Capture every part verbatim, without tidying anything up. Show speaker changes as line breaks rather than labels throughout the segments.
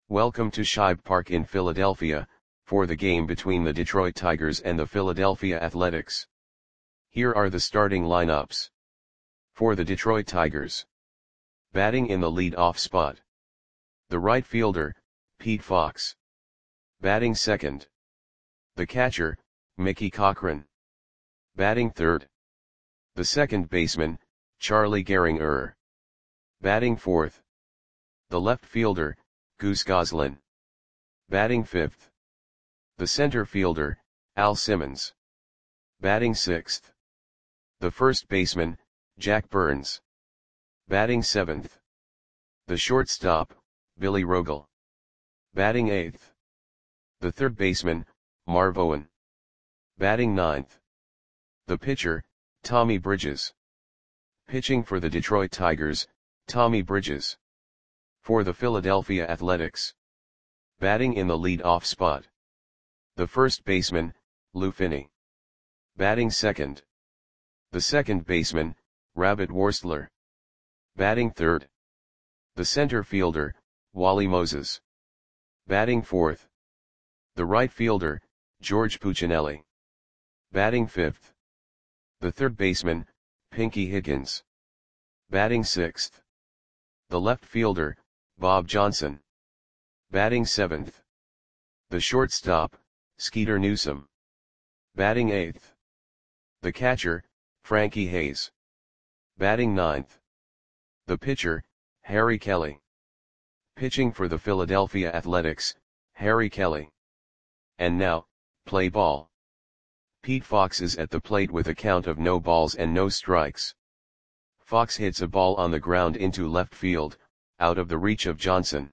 Welcome to Shibe Park in Philadelphia, for the game between the Detroit Tigers and the Philadelphia Athletics. Here are the starting lineups. For the Detroit Tigers. Batting in the lead-off spot. The right fielder, Pete Fox. Batting second. The catcher, Mickey Cochrane. Batting third. The second baseman, Charlie Gehringer. Batting fourth. The left fielder, Goose Goslin. Batting fifth. The center fielder, Al Simmons. Batting sixth. The first baseman, Jack Burns. Batting seventh. The shortstop, Billy Rogel. Batting eighth. The third baseman, Marv Owen. Batting ninth. The pitcher, Tommy Bridges. Pitching for the Detroit Tigers, Tommy Bridges. For the Philadelphia Athletics. Batting in the lead-off spot. The first baseman, Lou Finney. Batting second. The second baseman, Rabbit Worstler. Batting third. The center fielder, Wally Moses. Batting fourth. The right fielder, George Puccinelli. Batting fifth. The third baseman, Pinky Higgins. Batting sixth. The left fielder, Bob Johnson. Batting seventh. The shortstop, Skeeter Newsom. Batting eighth. The catcher, Frankie Hayes. Batting ninth. The pitcher, Harry Kelly. Pitching for the Philadelphia Athletics, Harry Kelly. And now, play ball. Pete Fox is at the plate with a count of no balls and no strikes. Fox hits a ball on the ground into left field, out of the reach of Johnson.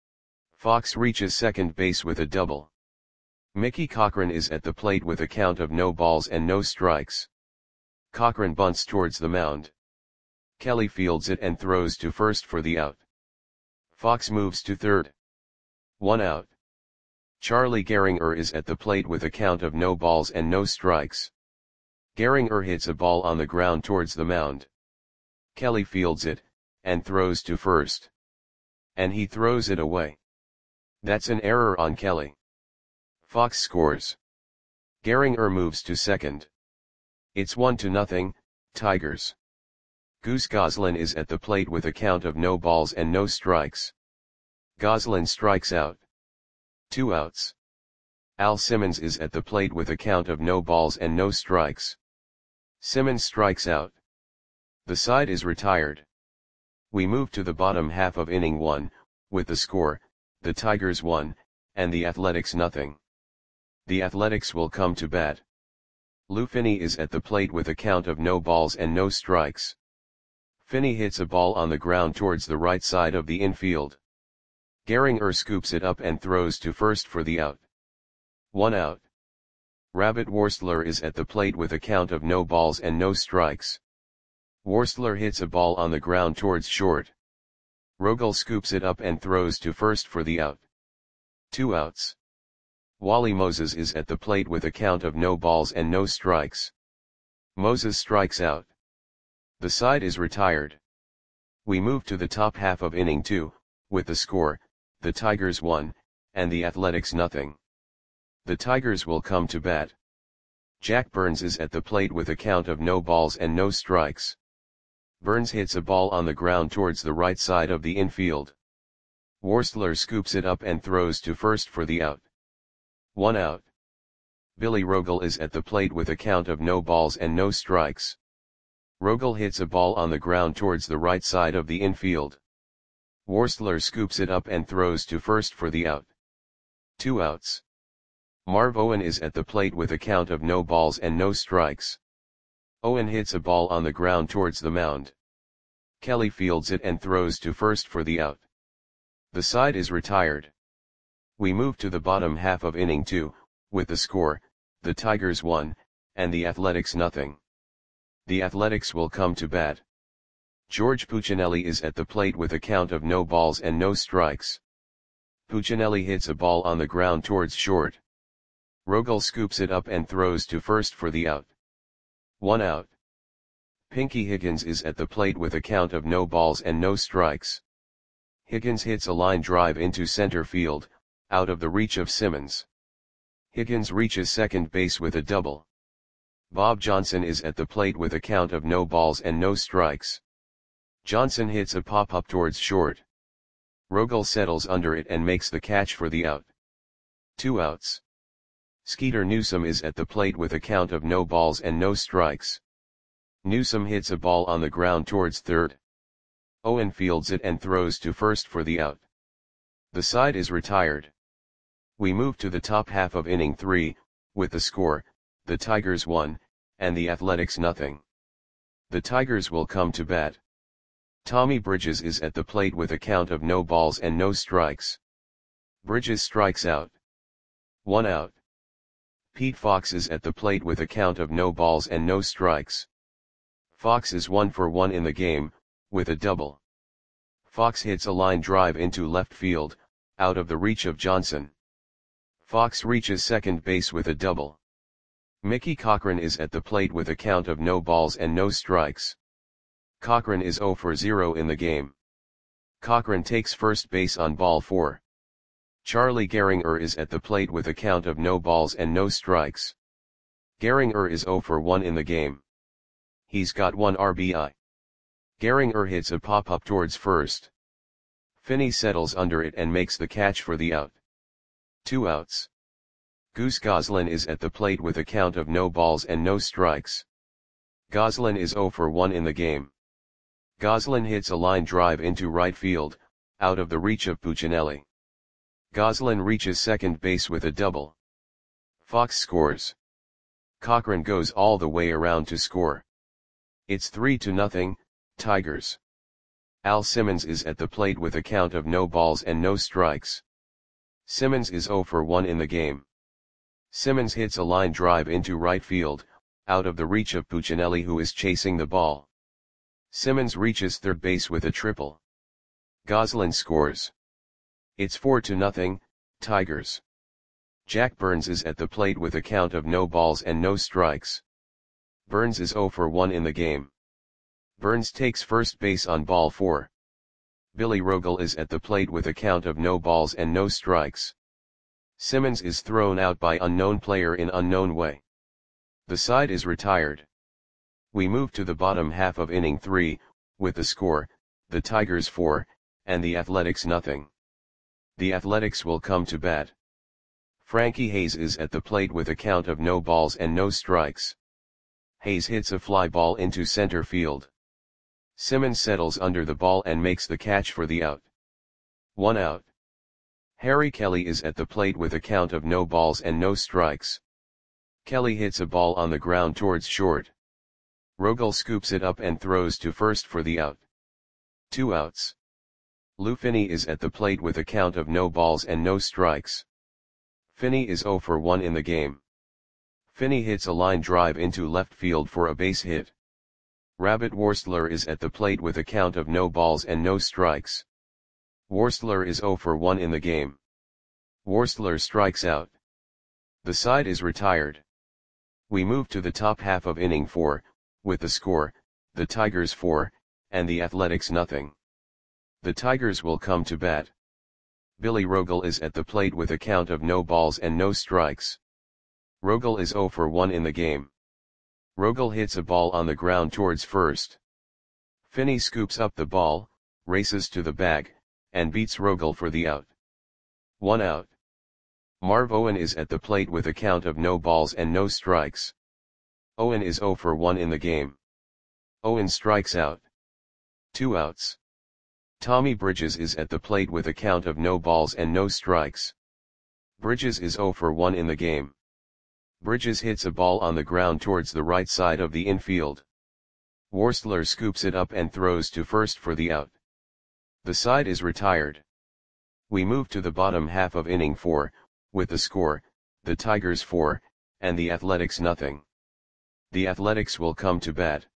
Fox reaches second base with a double. Mickey Cochrane is at the plate with a count of no balls and no strikes. Cochrane bunts towards the mound. Kelly fields it and throws to first for the out. Fox moves to third. One out. Charlie Gehringer is at the plate with a count of no balls and no strikes. Gehringer hits a ball on the ground towards the mound. Kelly fields it, and throws to first. And he throws it away. That's an error on Kelly. Fox scores. Gehringer moves to second. It's one to nothing, Tigers. Goose Goslin is at the plate with a count of no balls and no strikes. Goslin strikes out. Two outs. Al Simmons is at the plate with a count of no balls and no strikes. Simmons strikes out. The side is retired. We move to the bottom half of inning one, with the score, the Tigers one, and the Athletics nothing. The Athletics will come to bat. Lou Finney is at the plate with a count of no balls and no strikes. Finney hits a ball on the ground towards the right side of the infield. Gehringer scoops it up and throws to first for the out. One out. Rabbit Worstler is at the plate with a count of no balls and no strikes. Worstler hits a ball on the ground towards short. Rogel scoops it up and throws to first for the out. Two outs. Wally Moses is at the plate with a count of no balls and no strikes. Moses strikes out. The side is retired. We move to the top half of inning two, with the score, the Tigers one, and the Athletics nothing. The Tigers will come to bat. Jack Burns is at the plate with a count of no balls and no strikes. Burns hits a ball on the ground towards the right side of the infield. Worstler scoops it up and throws to first for the out. One out. Billy Rogel is at the plate with a count of no balls and no strikes. Rogel hits a ball on the ground towards the right side of the infield. Worstler scoops it up and throws to first for the out. Two outs. Marv Owen is at the plate with a count of no balls and no strikes. Owen hits a ball on the ground towards the mound. Kelly fields it and throws to first for the out. The side is retired. We move to the bottom half of inning two, with the score, the Tigers one, and the Athletics nothing. The Athletics will come to bat. George Puccinelli is at the plate with a count of no balls and no strikes. Puccinelli hits a ball on the ground towards short. Rogel scoops it up and throws to first for the out. One out. Pinky Higgins is at the plate with a count of no balls and no strikes. Higgins hits a line drive into center field, out of the reach of Simmons. Higgins reaches second base with a double. Bob Johnson is at the plate with a count of no balls and no strikes. Johnson hits a pop-up towards short. Rogel settles under it and makes the catch for the out. Two outs. Skeeter Newsome is at the plate with a count of no balls and no strikes. Newsome hits a ball on the ground towards third. Owen fields it and throws to first for the out. The side is retired. We move to the top half of inning three, with the score, the Tigers one, and the Athletics nothing. The Tigers will come to bat. Tommy Bridges is at the plate with a count of no balls and no strikes. Bridges strikes out. One out. Pete Fox is at the plate with a count of no balls and no strikes. Fox is one for one in the game, with a double. Fox hits a line drive into left field, out of the reach of Johnson. Fox reaches second base with a double. Mickey Cochran is at the plate with a count of no balls and no strikes. Cochran is zero for zero in the game. Cochran takes first base on ball four. Charlie Gehringer is at the plate with a count of no balls and no strikes. Gehringer is zero for one in the game. He's got one R B I. Gehringer hits a pop-up towards first. Finney settles under it and makes the catch for the out. Two outs. Goose Goslin is at the plate with a count of no balls and no strikes. Goslin is zero for one in the game. Goslin hits a line drive into right field, out of the reach of Puccinelli. Goslin reaches second base with a double. Fox scores. Cochran goes all the way around to score. It's three to nothing, Tigers. Al Simmons is at the plate with a count of no balls and no strikes. Simmons is zero for one in the game. Simmons hits a line drive into right field, out of the reach of Puccinelli who is chasing the ball. Simmons reaches third base with a triple. Goslin scores. It's four to nothing, Tigers. Jack Burns is at the plate with a count of no balls and no strikes. Burns is zero for one in the game. Burns takes first base on ball four. Billy Rogel is at the plate with a count of no balls and no strikes. Simmons is thrown out by unknown player in unknown way. The side is retired. We move to the bottom half of inning three, with the score, the Tigers four, and the Athletics nothing. The Athletics will come to bat. Frankie Hayes is at the plate with a count of no balls and no strikes. Hayes hits a fly ball into center field. Simmons settles under the ball and makes the catch for the out. One out. Harry Kelly is at the plate with a count of no balls and no strikes. Kelly hits a ball on the ground towards short. Rogel scoops it up and throws to first for the out. Two outs. Lou Finney is at the plate with a count of no balls and no strikes. Finney is zero for one in the game. Finney hits a line drive into left field for a base hit. Rabbit Worstler is at the plate with a count of no balls and no strikes. Worstler is zero for one in the game. Worstler strikes out. The side is retired. We move to the top half of inning four, with the score, the Tigers four, and the Athletics nothing. The Tigers will come to bat. Billy Rogel is at the plate with a count of no balls and no strikes. Rogel is zero for one in the game. Rogel hits a ball on the ground towards first. Finney scoops up the ball, races to the bag, and beats Rogel for the out. One out. Marv Owen is at the plate with a count of no balls and no strikes. Owen is zero for one in the game. Owen strikes out. Two outs. Tommy Bridges is at the plate with a count of no balls and no strikes. Bridges is zero for one in the game. Bridges hits a ball on the ground towards the right side of the infield. Worstler scoops it up and throws to first for the out. The side is retired. We move to the bottom half of inning four, with the score, the Tigers four, and the Athletics nothing. The Athletics will come to bat.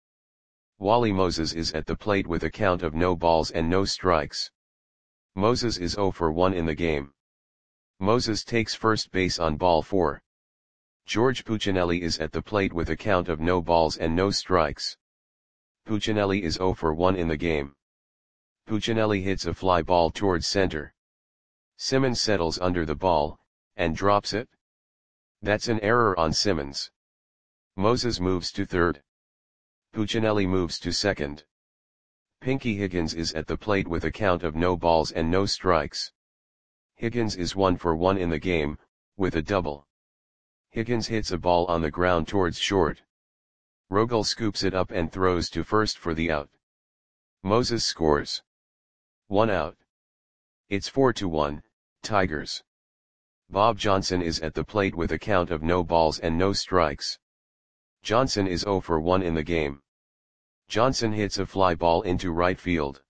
Wally Moses is at the plate with a count of no balls and no strikes. Moses is zero for one in the game. Moses takes first base on ball four. George Puccinelli is at the plate with a count of no balls and no strikes. Puccinelli is zero for one in the game. Puccinelli hits a fly ball towards center. Simmons settles under the ball, and drops it. That's an error on Simmons. Moses moves to third. Puccinelli moves to second. Pinky Higgins is at the plate with a count of no balls and no strikes. Higgins is one for one in the game, with a double. Higgins hits a ball on the ground towards short. Rogel scoops it up and throws to first for the out. Moses scores. One out. It's four to one, Tigers. Bob Johnson is at the plate with a count of no balls and no strikes. Johnson is zero for one in the game. Johnson hits a fly ball into right field.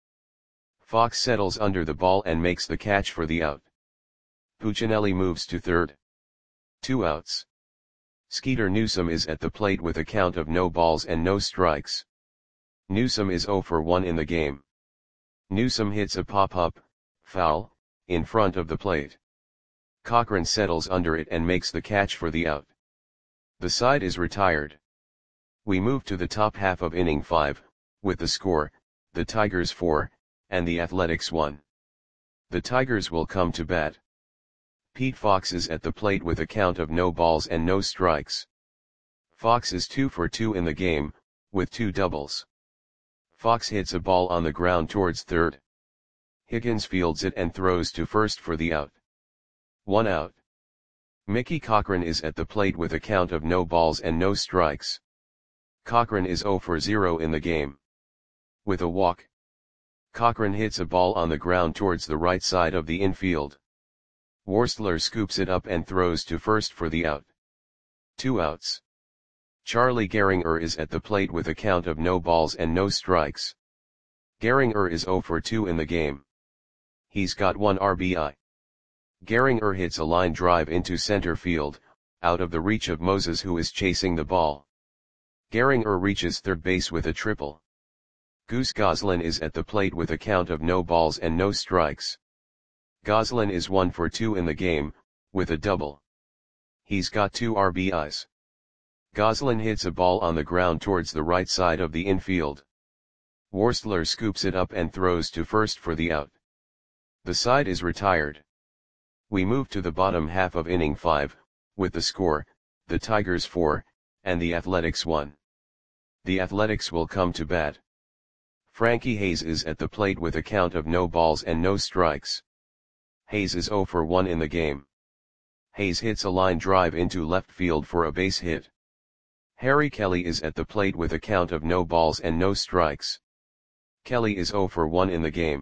Fox settles under the ball and makes the catch for the out. Puccinelli moves to third. Two outs. Skeeter Newsom is at the plate with a count of no balls and no strikes. Newsom is zero for one in the game. Newsom hits a pop-up, foul, in front of the plate. Cochran settles under it and makes the catch for the out. The side is retired. We move to the top half of inning five, with the score, the Tigers four, and the Athletics one. The Tigers will come to bat. Pete Fox is at the plate with a count of no balls and no strikes. Fox is two for two in the game, with two doubles. Fox hits a ball on the ground towards third. Higgins fields it and throws to first for the out. One out. Mickey Cochran is at the plate with a count of no balls and no strikes. Cochran is zero for zero in the game. With a walk. Cochran hits a ball on the ground towards the right side of the infield. Worstler scoops it up and throws to first for the out. Two outs. Charlie Gehringer is at the plate with a count of no balls and no strikes. Gehringer is zero for two in the game. He's got one R B I. Gehringer hits a line drive into center field, out of the reach of Moses, who is chasing the ball. Gehringer reaches third base with a triple. Goose Goslin is at the plate with a count of no balls and no strikes. Goslin is one for two in the game, with a double. He's got two R B Is. Goslin hits a ball on the ground towards the right side of the infield. Worstler scoops it up and throws to first for the out. The side is retired. We move to the bottom half of inning five, with the score, the Tigers four, and the Athletics one. The Athletics will come to bat. Frankie Hayes is at the plate with a count of no balls and no strikes. Hayes is zero for one in the game. Hayes hits a line drive into left field for a base hit. Harry Kelly is at the plate with a count of no balls and no strikes. Kelly is zero for one in the game.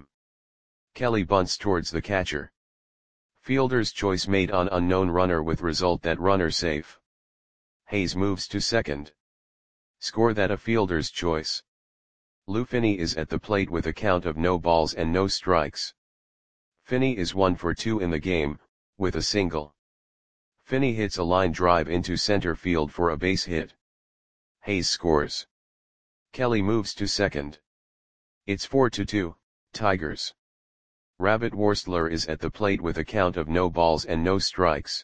Kelly bunts towards the catcher. Fielder's choice made on unknown runner with result that runner safe. Hayes moves to second. Score that a fielder's choice. Lou Finney is at the plate with a count of no balls and no strikes. Finney is one for two in the game, with a single. Finney hits a line drive into center field for a base hit. Hayes scores. Kelly moves to second. It's four to two, Tigers. Rabbit Worstler is at the plate with a count of no balls and no strikes.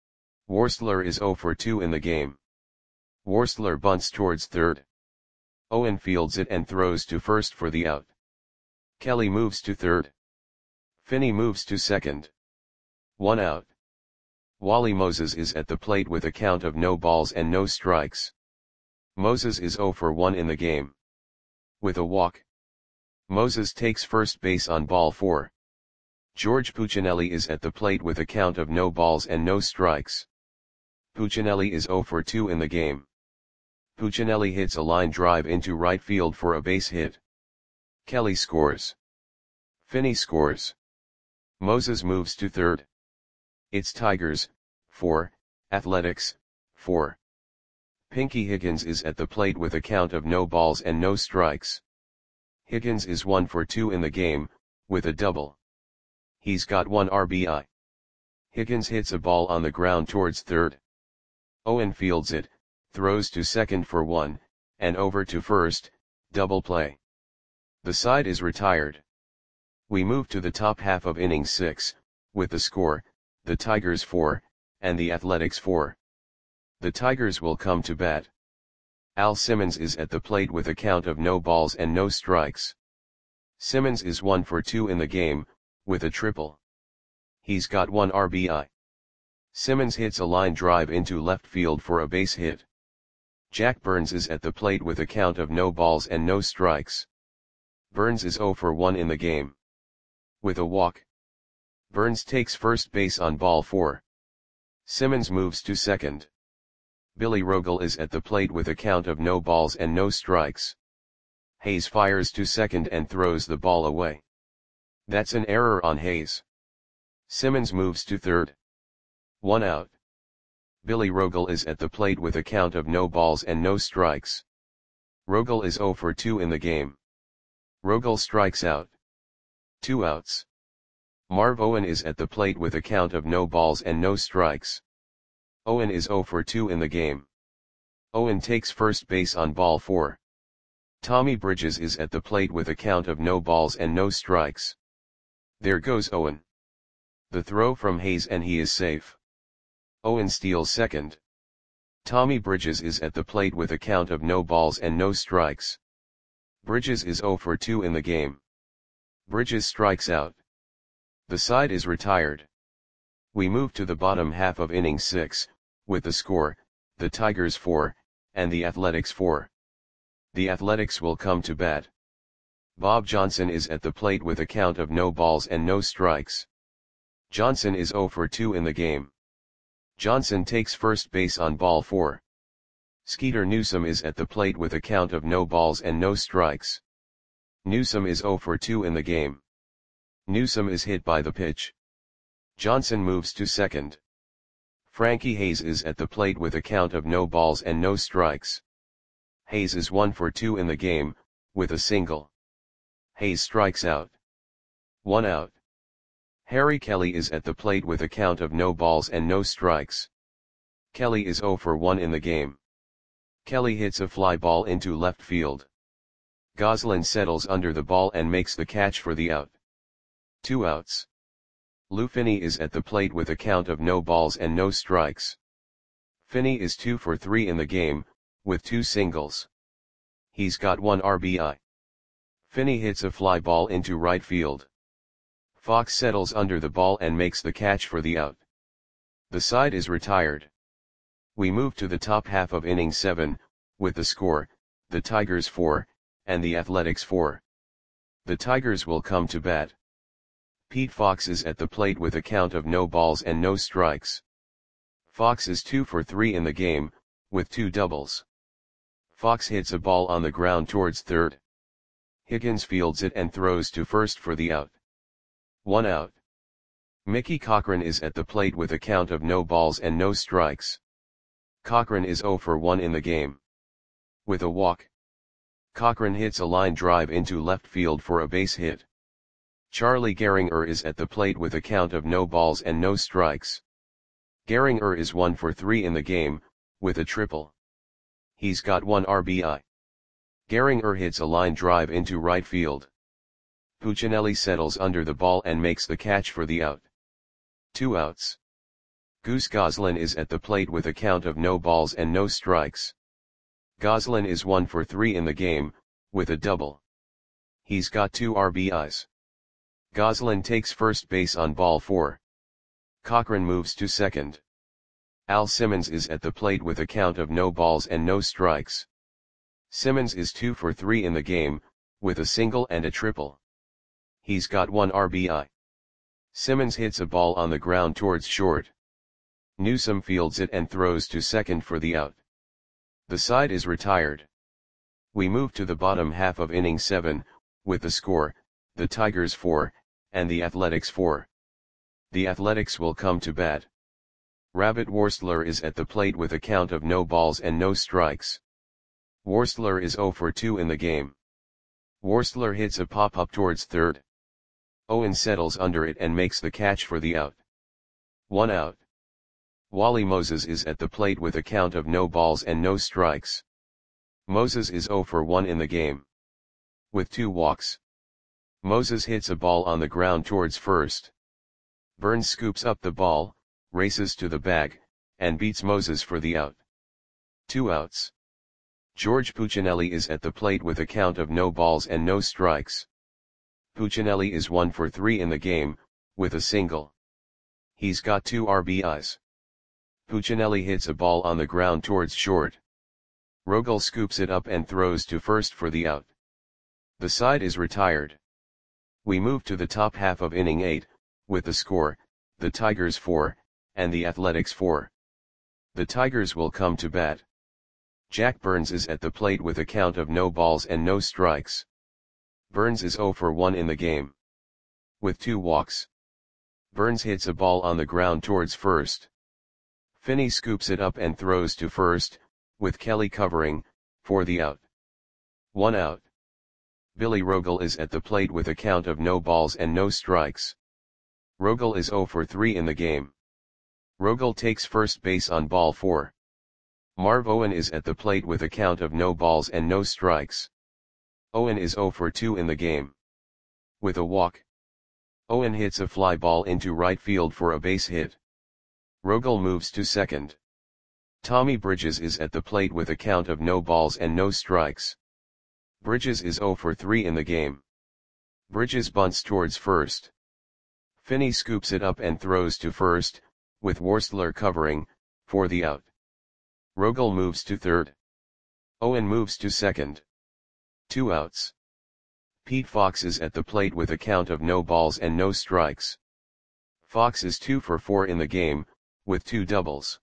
Worstler is zero for two in the game. Worstler bunts towards third. Owen fields it and throws to first for the out. Kelly moves to third. Finney moves to second. One out. Wally Moses is at the plate with a count of no balls and no strikes. Moses is zero for one in the game. With a walk. Moses takes first base on ball four. George Puccinelli is at the plate with a count of no balls and no strikes. Puccinelli is zero for two in the game. Puccinelli hits a line drive into right field for a base hit. Kelly scores. Finney scores. Moses moves to third. It's Tigers, four, Athletics, four. Pinky Higgins is at the plate with a count of no balls and no strikes. Higgins is one for two in the game, with a double. He's got one R B I. Higgins hits a ball on the ground towards third. Owen fields it, throws to second for one, and over to first, double play. The side is retired. We move to the top half of inning six, with the score, the Tigers four, and the Athletics four. The Tigers will come to bat. Al Simmons is at the plate with a count of no balls and no strikes. Simmons is one for two in the game, with a triple. He's got one R B I. Simmons hits a line drive into left field for a base hit. Jack Burns is at the plate with a count of no balls and no strikes. Burns is zero for one in the game. With a walk. Burns takes first base on ball four. Simmons moves to second. Billy Rogel is at the plate with a count of no balls and no strikes. Hayes fires to second and throws the ball away. That's an error on Hayes. Simmons moves to third. One out. Billy Rogel is at the plate with a count of no balls and no strikes. Rogel is zero for two in the game. Rogel strikes out. Two outs. Marv Owen is at the plate with a count of no balls and no strikes. Owen is zero for two in the game. Owen takes first base on ball four. Tommy Bridges is at the plate with a count of no balls and no strikes. There goes Owen. The throw from Hayes and he is safe. Owen steals second. Tommy Bridges is at the plate with a count of no balls and no strikes. Bridges is zero for two in the game. Bridges strikes out. The side is retired. We move to the bottom half of inning six, with the score, the Tigers four, and the Athletics four. The Athletics will come to bat. Bob Johnson is at the plate with a count of no balls and no strikes. Johnson is zero for two in the game. Johnson takes first base on ball four. Skeeter Newsom is at the plate with a count of no balls and no strikes. Newsom is zero for two in the game. Newsom is hit by the pitch. Johnson moves to second. Frankie Hayes is at the plate with a count of no balls and no strikes. Hayes is one for two in the game, with a single. Hayes strikes out. One out. Harry Kelly is at the plate with a count of no balls and no strikes. Kelly is zero for one in the game. Kelly hits a fly ball into left field. Goslin settles under the ball and makes the catch for the out. Two outs. Lou Finney is at the plate with a count of no balls and no strikes. Finney is two for three in the game, with two singles. He's got one R B I. Finney hits a fly ball into right field. Fox settles under the ball and makes the catch for the out. The side is retired. We move to the top half of inning seven, with the score, the Tigers four, and the Athletics four. The Tigers will come to bat. Pete Fox is at the plate with a count of no balls and no strikes. Fox is two for three in the game, with two doubles. Fox hits a ball on the ground towards third. Higgins fields it and throws to first for the out. One out. Mickey Cochran is at the plate with a count of no balls and no strikes. Cochran is zero for one in the game. With a walk. Cochran hits a line drive into left field for a base hit. Charlie Gehringer is at the plate with a count of no balls and no strikes. Gehringer is one for three in the game, with a triple. He's got one R B I. Gehringer hits a line drive into right field. Puccinelli settles under the ball and makes the catch for the out. Two outs. Goose Goslin is at the plate with a count of no balls and no strikes. Goslin is one for three in the game, with a double. He's got two R B Is. Goslin takes first base on ball four. Cochran moves to second. Al Simmons is at the plate with a count of no balls and no strikes. Simmons is two for three in the game, with a single and a triple. He's got one R B I. Simmons hits a ball on the ground towards short. Newsom fields it and throws to second for the out. The side is retired. We move to the bottom half of inning seven, with the score, the Tigers four, and the Athletics four. The Athletics will come to bat. Rabbit Worstler is at the plate with a count of no balls and no strikes. Worstler is zero for two in the game. Worstler hits a pop-up towards third. Owen settles under it and makes the catch for the out. One out. Wally Moses is at the plate with a count of no balls and no strikes. Moses is zero for one in the game. With two walks. Moses hits a ball on the ground towards first. Burns scoops up the ball, races to the bag, and beats Moses for the out. Two outs. George Puccinelli is at the plate with a count of no balls and no strikes. Puccinelli is one for three in the game, with a single. He's got two R B Is. Puccinelli hits a ball on the ground towards short. Rogel scoops it up and throws to first for the out. The side is retired. We move to the top half of inning eight, with the score, the Tigers four, and the Athletics four. The Tigers will come to bat. Jack Burns is at the plate with a count of no balls and no strikes. Burns is zero for one in the game. With two walks. Burns hits a ball on the ground towards first. Finney scoops it up and throws to first, with Kelly covering, for the out. One out. Billy Rogel is at the plate with a count of no balls and no strikes. Rogel is zero for three in the game. Rogel takes first base on ball four. Marv Owen is at the plate with a count of no balls and no strikes. Owen is zero for two in the game. With a walk. Owen hits a fly ball into right field for a base hit. Rogel moves to second. Tommy Bridges is at the plate with a count of no balls and no strikes. Bridges is zero for three in the game. Bridges bunts towards first. Finney scoops it up and throws to first, with Worstler covering, for the out. Rogel moves to third. Owen moves to second. Two outs. Pete Fox is at the plate with a count of no balls and no strikes. Fox is two for four in the game, with two doubles.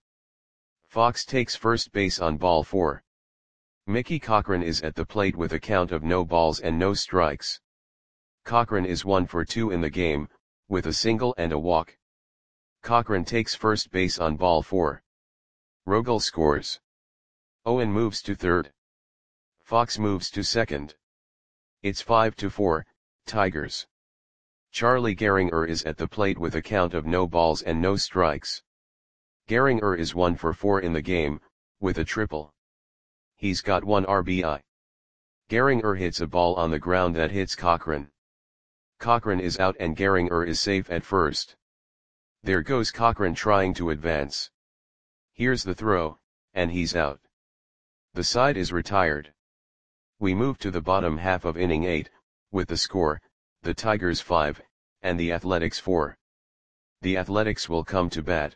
Fox takes first base on ball four. Mickey Cochran is at the plate with a count of no balls and no strikes. Cochran is one for two in the game, with a single and a walk. Cochran takes first base on ball four. Rogel scores. Owen moves to third. Fox moves to second. It's five to four, Tigers. Charlie Gehringer is at the plate with a count of no balls and no strikes. Gehringer is one for four in the game, with a triple. He's got one R B I. Gehringer hits a ball on the ground that hits Cochran. Cochran is out and Gehringer is safe at first. There goes Cochran trying to advance. Here's the throw, and he's out. The side is retired. We move to the bottom half of inning eight, with the score, the Tigers five, and the Athletics four. The Athletics will come to bat.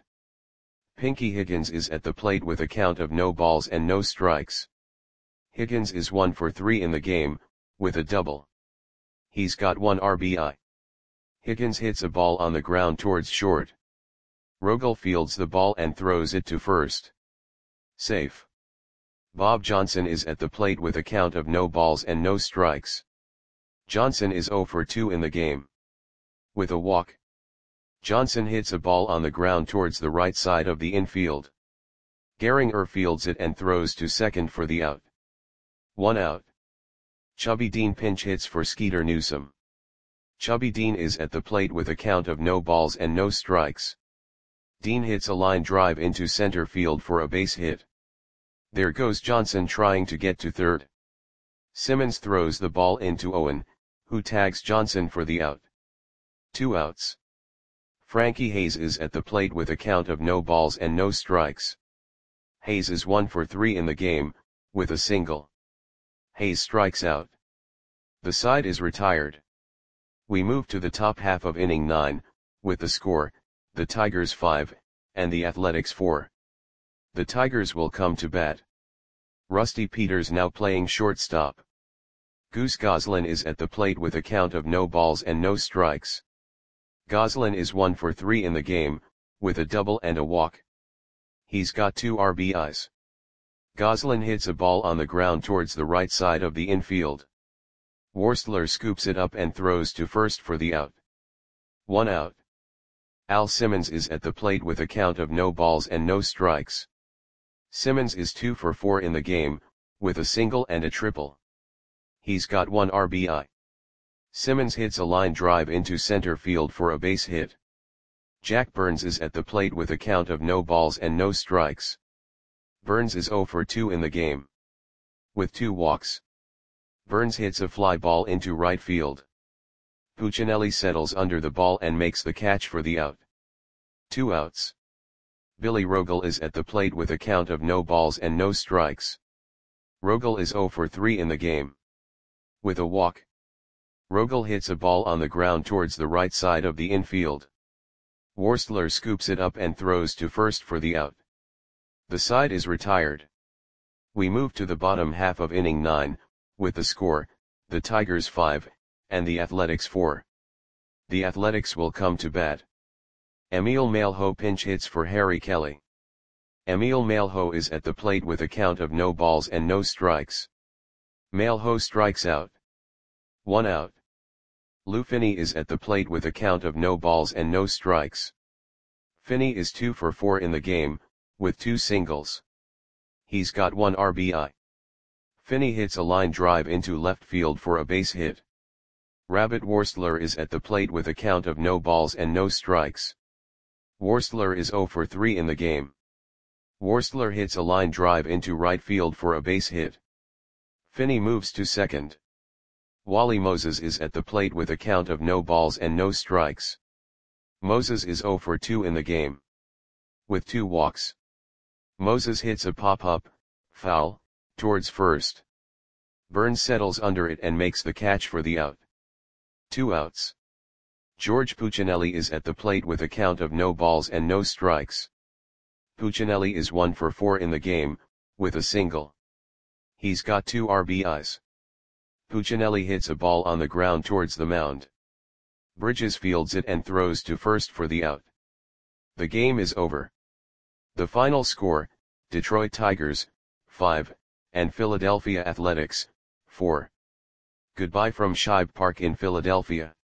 Pinky Higgins is at the plate with a count of no balls and no strikes. Higgins is one for three in the game, with a double. He's got one R B I. Higgins hits a ball on the ground towards short. Rogel fields the ball and throws it to first. Safe. Bob Johnson is at the plate with a count of no balls and no strikes. Johnson is zero for two in the game. With a walk. Johnson hits a ball on the ground towards the right side of the infield. Gehringer fields it and throws to second for the out. One out. Chubby Dean pinch hits for Skeeter Newsome. Chubby Dean is at the plate with a count of no balls and no strikes. Dean hits a line drive into center field for a base hit. There goes Johnson trying to get to third. Simmons throws the ball into Owen, who tags Johnson for the out. Two outs. Frankie Hayes is at the plate with a count of no balls and no strikes. Hayes is one for three in the game, with a single. Hayes strikes out. The side is retired. We move to the top half of inning nine, with the score, the Tigers five, and the Athletics four. The Tigers will come to bat. Rusty Peters now playing shortstop. Goose Goslin is at the plate with a count of no balls and no strikes. Goslin is one for three in the game, with a double and a walk. He's got two R B Is. Goslin hits a ball on the ground towards the right side of the infield. Worstler scoops it up and throws to first for the out. One out. Al Simmons is at the plate with a count of no balls and no strikes. Simmons is two for four in the game, with a single and a triple. He's got one R B I. Simmons hits a line drive into center field for a base hit. Jack Burns is at the plate with a count of no balls and no strikes. Burns is zero for two in the game. With two walks. Burns hits a fly ball into right field. Puccinelli settles under the ball and makes the catch for the out. Two outs. Billy Rogel is at the plate with a count of no balls and no strikes. Rogel is zero for three in the game. With a walk. Rogel hits a ball on the ground towards the right side of the infield. Worstler scoops it up and throws to first for the out. The side is retired. We move to the bottom half of inning nine, with the score, the Tigers five, and the Athletics four. The Athletics will come to bat. Emil Malho pinch hits for Harry Kelly. Emil Malho is at the plate with a count of no balls and no strikes. Malho strikes out. One out. Lou Finney is at the plate with a count of no balls and no strikes. Finney is two for four in the game, with two singles. He's got one R B I. Finney hits a line drive into left field for a base hit. Rabbit Worstler is at the plate with a count of no balls and no strikes. Worstler is zero for three in the game. Worstler hits a line drive into right field for a base hit. Finney moves to second. Wally Moses is at the plate with a count of no balls and no strikes. Moses is zero for two in the game. With two walks. Moses hits a pop-up, foul, towards first. Burns settles under it and makes the catch for the out. Two outs. George Puccinelli is at the plate with a count of no balls and no strikes. Puccinelli is one for four in the game, with a single. He's got two R B Is. Puccinelli hits a ball on the ground towards the mound. Bridges fields it and throws to first for the out. The game is over. The final score, Detroit Tigers, five, and Philadelphia Athletics, four. Goodbye from Shibe Park in Philadelphia.